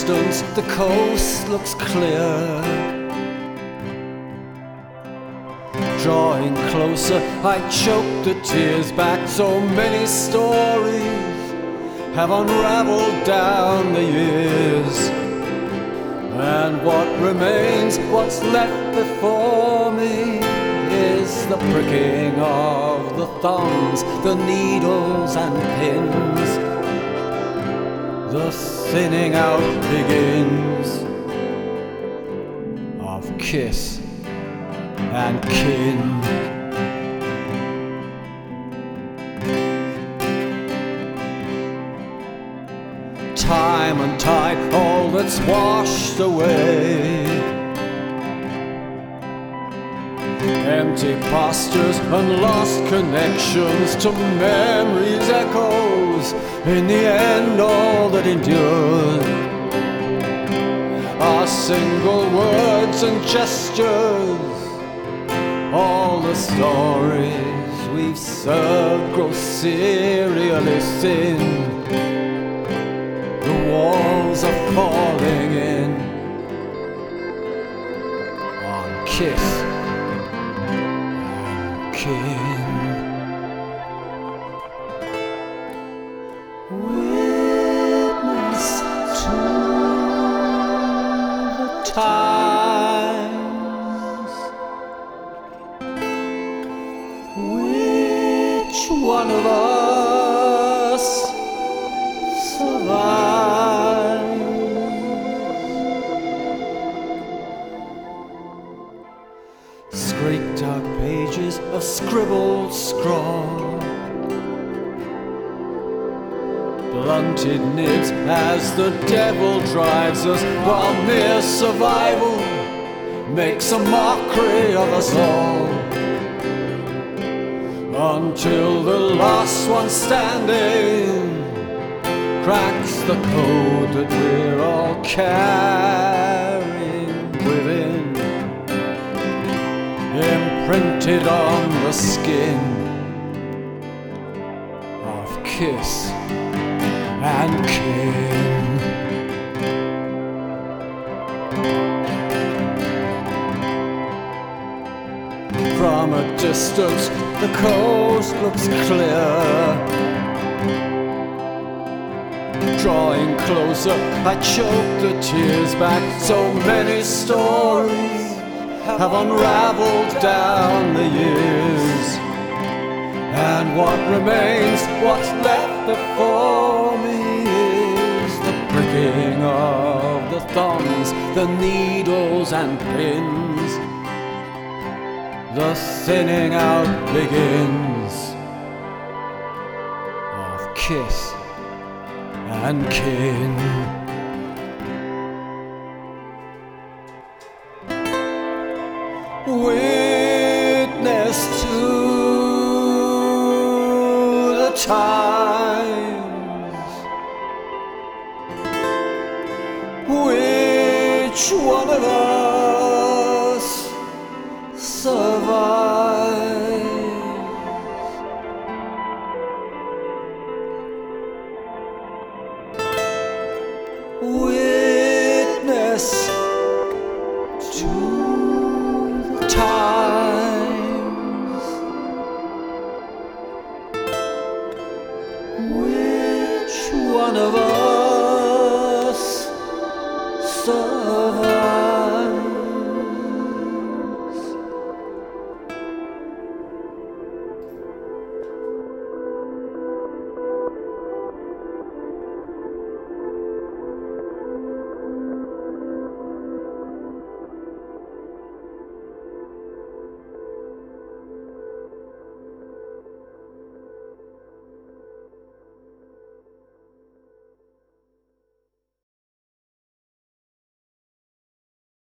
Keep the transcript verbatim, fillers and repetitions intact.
distance the coast looks clear. Drawing closer, I choke the tears back. So many stories have unraveled down the years, and what remains, what's left before me, is the pricking of the thumbs, the needles and pins. The thinning out begins of kiss and kin. Time and tide, all that's washed away. Empty postures and lost connections to memories' echoes. In the end, all that endured are single words and gestures. All the stories we've served grow serially thin. The walls are falling in on kiss and kin. Witness to the times. Which one of us survives? Scraped out pages of scribbled scrawl, blunted nibs as the devil drives us, while mere survival makes a mockery of us all. Until the last one standing cracks the code that we're all carrying within, imprinted on the skin of kiss and kin. From a distance the coast looks clear. Drawing closer, I choke the tears back. So many stories have unraveled down the years, and what remains, what's left before me, is the pricking of the thumbs, the needles and pins. The thinning out begins of kiss and kin. Witness to the times. Which one of us survives?